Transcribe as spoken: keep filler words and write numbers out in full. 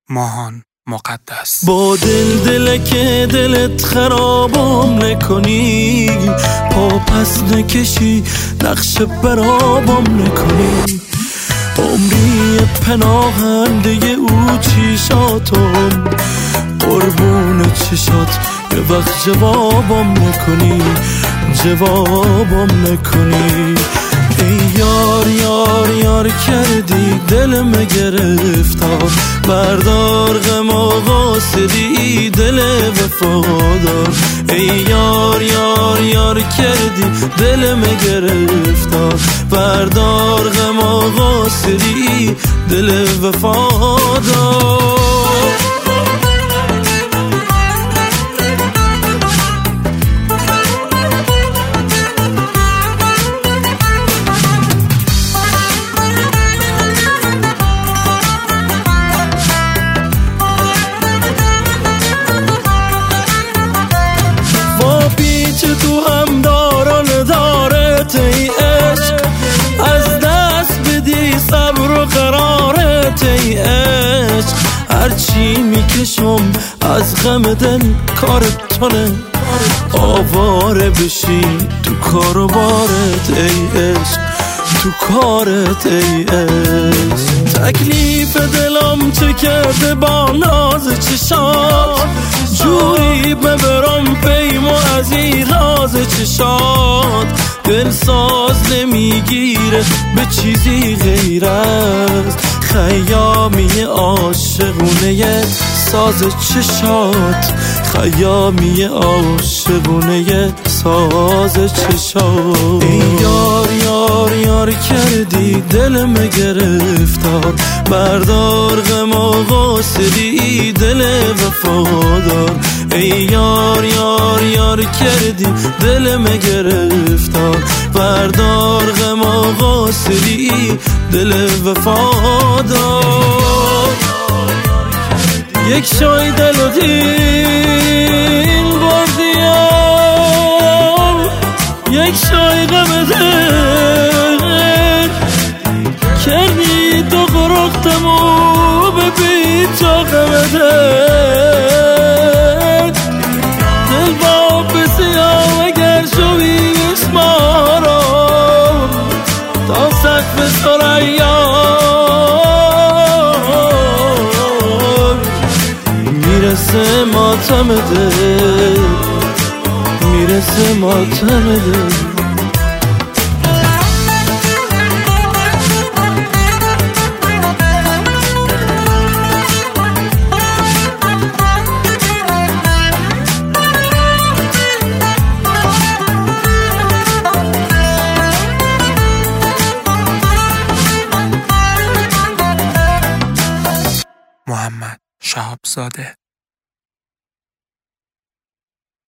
ماهان مقدس. با دل دل که دلت خرابم نکنی، پا پس نکشی نقش برابم نکنی، عمری پناهنده او چیشاتم، قربون چشات یه وقت جوابم نکنی، جوابم نکنی. ای یار یار یار کردی دلم گرفتار، بردار غم و قاصدی دل وفادار. ای یار یار یار کردی دلم گرفتار، بردار غم و قاصدی دل وفادار. تو هم داران دارت ای عشق، از دست بدی صبر و قرارت ای عشق. هرچی میکشم از غم دل کارت تونه، آواره بشی تو کار و بارت ای عشق، تو کارت ای عشق. تکلیف دلم چه کرده با ناز چشات، جوری ببرم پیمو از این راز چشات. دل ساز نمیگیره به چیزی غیر از خیامی عاشقونه ساز چشات، خیامی عاشقونه ساز چشات. ای یار یار یار کردی دلم گرفتار، بردار غم و قاصدی دل وفادار. ای یار یار یار کردی دلم گرفتار، بردار غم و قاصدی دل وفادار. یک شای دل و دین بردیم، یک شای غم دل کردی، تو قرقتم و ببین تا غم دل. دل با بسیار اگر شوی بسمارم تا سقف سرایان. میرسه ماتم دل، میرسه ماتم دل. محمد شهابزاده.